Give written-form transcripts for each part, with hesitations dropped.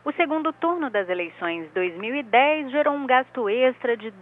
O segundo turno das eleições 2010 gerou um gasto extra de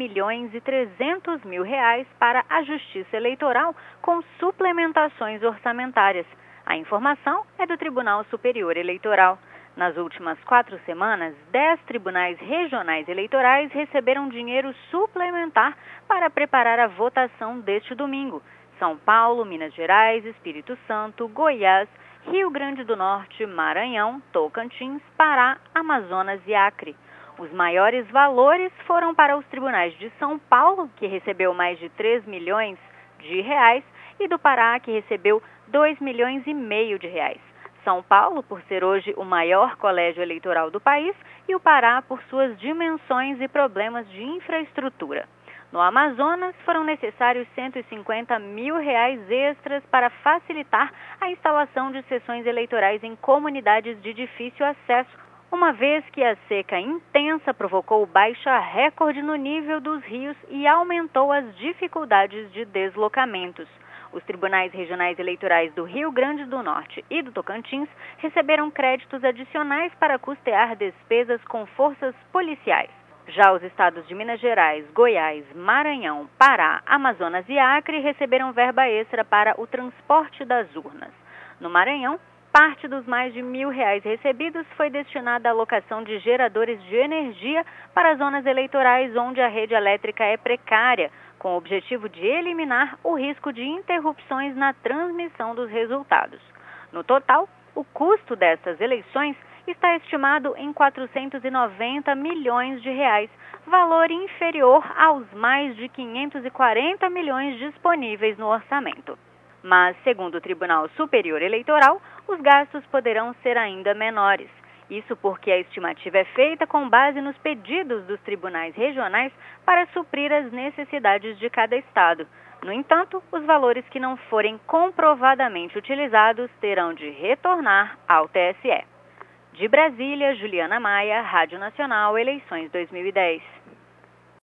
R$10.300.000 para a Justiça Eleitoral com suplementações orçamentárias. A informação é do Tribunal Superior Eleitoral. Nas últimas 4 semanas, 10 tribunais regionais eleitorais receberam dinheiro suplementar para preparar a votação deste domingo. São Paulo, Minas Gerais, Espírito Santo, Goiás, Rio Grande do Norte, Maranhão, Tocantins, Pará, Amazonas e Acre. Os maiores valores foram para os tribunais de São Paulo, que recebeu mais de R$3 milhões, e do Pará, que recebeu R$2,5 milhões. São Paulo, por ser hoje o maior colégio eleitoral do país, e o Pará por suas dimensões e problemas de infraestrutura. No Amazonas, foram necessários R$150 mil extras para facilitar a instalação de sessões eleitorais em comunidades de difícil acesso, uma vez que a seca intensa provocou baixa recorde no nível dos rios e aumentou as dificuldades de deslocamentos. Os tribunais regionais eleitorais do Rio Grande do Norte e do Tocantins receberam créditos adicionais para custear despesas com forças policiais. Já os estados de Minas Gerais, Goiás, Maranhão, Pará, Amazonas e Acre receberam verba extra para o transporte das urnas. No Maranhão, parte dos mais de R$1.000 recebidos foi destinada à alocação de geradores de energia para zonas eleitorais onde a rede elétrica é precária, com o objetivo de eliminar o risco de interrupções na transmissão dos resultados. No total, o custo dessas eleições está estimado em R$490 milhões, valor inferior aos mais de R$540 milhões disponíveis no orçamento. Mas, segundo o Tribunal Superior Eleitoral, os gastos poderão ser ainda menores. Isso porque a estimativa é feita com base nos pedidos dos tribunais regionais para suprir as necessidades de cada estado. No entanto, os valores que não forem comprovadamente utilizados terão de retornar ao TSE. De Brasília, Juliana Maia, Rádio Nacional, Eleições 2010.